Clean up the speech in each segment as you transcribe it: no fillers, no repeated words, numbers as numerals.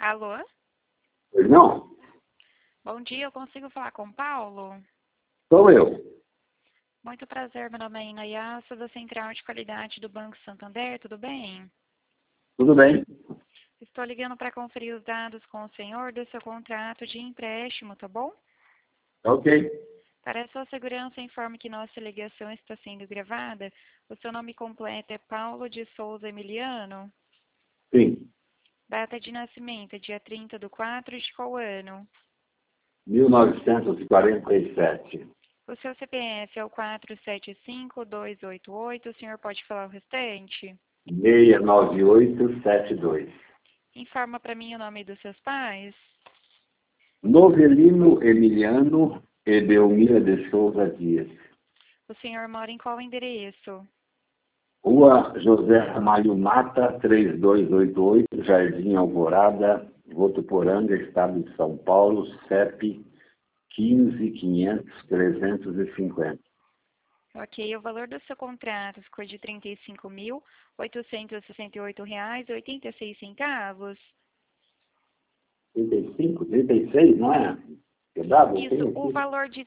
Alô? Pois não? Bom dia, eu consigo falar com o Paulo? Sou eu. Muito prazer, meu nome é Inaya, sou da Central de Qualidade do Banco Santander, tudo bem? Tudo bem? Estou ligando para conferir os dados com o senhor do seu contrato de empréstimo, tá bom? Ok. Para a sua segurança, informe que nossa ligação está sendo gravada. O seu nome completo é Paulo de Souza Emiliano. Sim. Data de nascimento é dia 30/4 de qual ano? 1947. O seu CPF é o 475288. O senhor pode falar o restante? 69872. Informa para mim o nome dos seus pais. Novelino Emiliano e Belmira de Souza Dias. O senhor mora em qual endereço? Rua José Ramalho Mata, 3288, Jardim Alvorada, Votuporanga, Estado de São Paulo, CEP 15.500.350. Ok, o valor do seu contrato ficou de R$ 35.868,86. 35, 36, não é? Quebrado? Isso, o valor de R$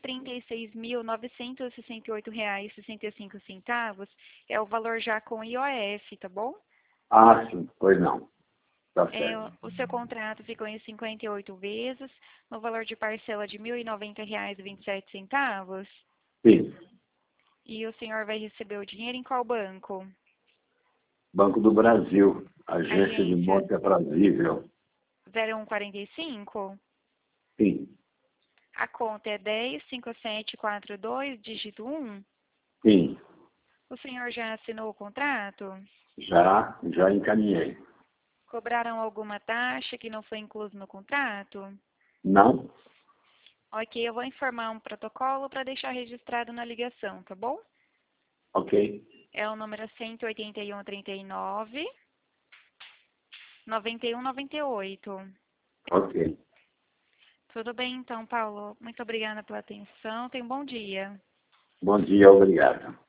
36.968,65 é o valor já com IOF, tá bom? Ah, sim. Pois não. Tá certo. O seu contrato ficou em 58 vezes, no valor de parcela de R$ 1.090,27. Sim. E o senhor vai receber o dinheiro em qual banco? Banco do Brasil, agência de Agência monte aprazível. 0145? Sim. A conta é 105742, dígito 1. Sim. O senhor já assinou o contrato? Já encaminhei. Cobraram alguma taxa que não foi incluso no contrato? Não? Ok, eu vou informar um protocolo para deixar registrado na ligação, tá bom? Ok. É o número 18139 9198. Ok. Tudo bem então, Paulo? Muito obrigada pela atenção. Tenha um bom dia. Bom dia, obrigado.